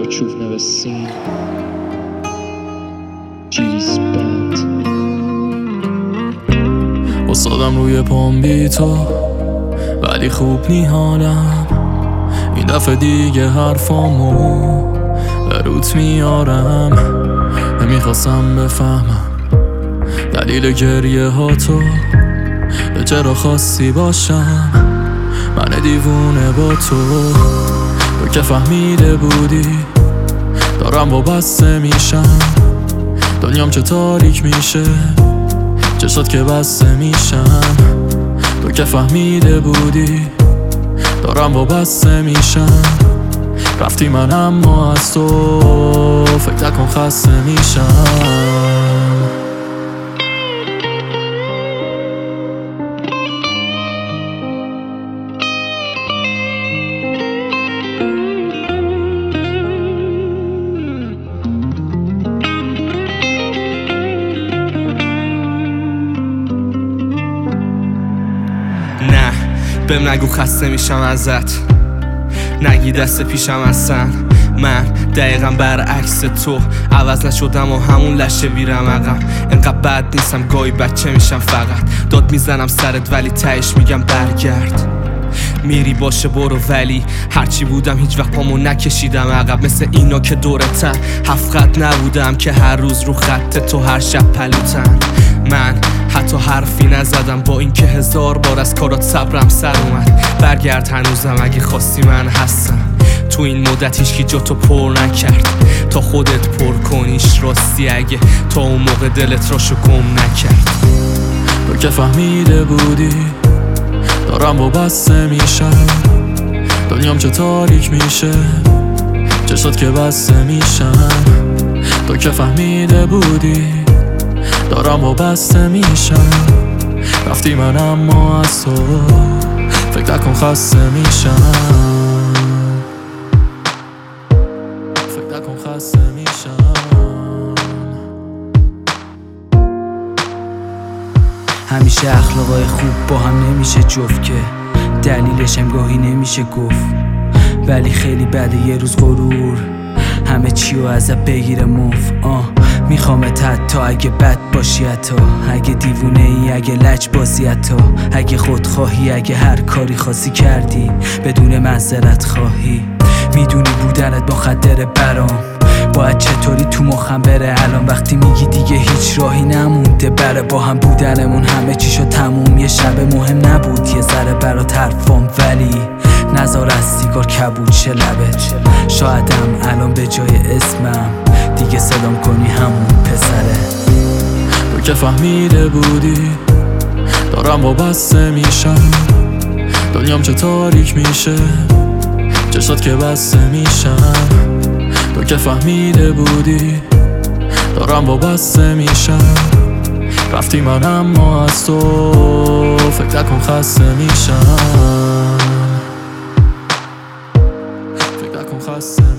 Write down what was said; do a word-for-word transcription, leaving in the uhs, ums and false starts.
your truth never seen. G's bad. اصادم روی پام بی تو ولی خوب نی حالم. این دفعه دیگه حرفامو به روت میارم. نمیخواستم بفهمم دلیل گریه ها تو چرا خواستی باشم. من دیوونه با تو تو که فهمیده بودی دارم وابسته میشم. دنیام چه تاریک میشه چشات که بسته میشم. تو که فهمیده بودی دارم وابسته میشم. رفتی من اما از تو فکر نکن خسته میشم. نه بهم نگو خسته میشم ازت، نگی دست پیشم هستن. من دقیقا برعکس تو عوض نشدم و همون لشه ویرم عقب. انقدر بد نیستم گاهی بچه میشم فقط داد میزنم سرت ولی تهش میگم برگرد. میری باشه برو ولی هرچی بودم هیچ وقت پامو نکشیدم عقب. مثل اینا که دورتن هفت خط نبودم که هر روز رو خط تو هر شب پلوتن. من حتی حرفی نزدم با اینکه هزار بار از کارات صبرم سر اومد. برگرد هنوزم اگه خواستی من هستم. تو این مدت هیچکی جا تو پر نکرد تا خودت پر کنیش راستی اگه تا اون موقع دلت راشو گم نکرد. تو که فهمیده بودی دارم وابسته میشم. دنیام چه تاریک میشه چشات که بسته میشم. تو که فهمیده بودی دارم وابسته میشم. رفتی من اما از تو فکر نکن خسته میشم. فکر نکن خسته میشم. همیشه اخلاقای خوب با هم نمیشه جفت که دلیلش هم گاهی نمیشه گفت. ولی خیلی بده یه روز غرور همه چی رو ازت بگیره موف. آه میخوامت حتی اگه بد باشی حتی اگه دیوونه ای اگه لج بازی حتی اگه خودخواهی اگه هر کاری خاصی کردی بدون معذرت خواهی. میدونی بودنت مخدر برام باید چطوری تو مخم بره الان وقتی میگی دیگه هیچ راهی نمونده بره با هم بودنمون همه چی شد تموم. یه شب مهم نبود یه ذره برات حرفام ولی نزار از سیگار کبود شه لبت. شایدم الان به جای اسمم دیگه صدام کنی همون پسره. تو که فهمیده بودی دارم وابسته میشم. دنیام چه تاریک میشه چشات که بسته میشم. تو که فهمیده بودی دارم وابسته میشم. رفتی من اما از تو فکر نکن خسته میشم. فکر نکن خسته